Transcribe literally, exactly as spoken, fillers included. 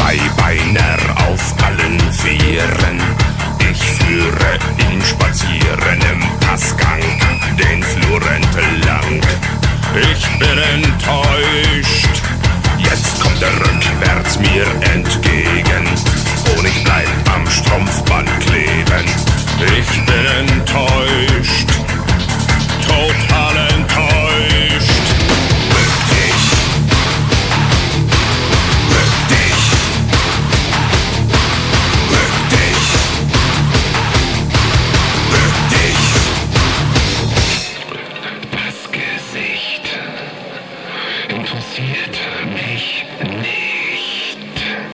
Zweibeiner auf allen Vieren. Ich führe ihn spazieren im Passgang, den Flur entlang. Ich bin enttäuscht, jetzt kommt er rückwärts mir entgegen. Honig bleibt am Strumpfband kleben. Ich bin enttäuscht,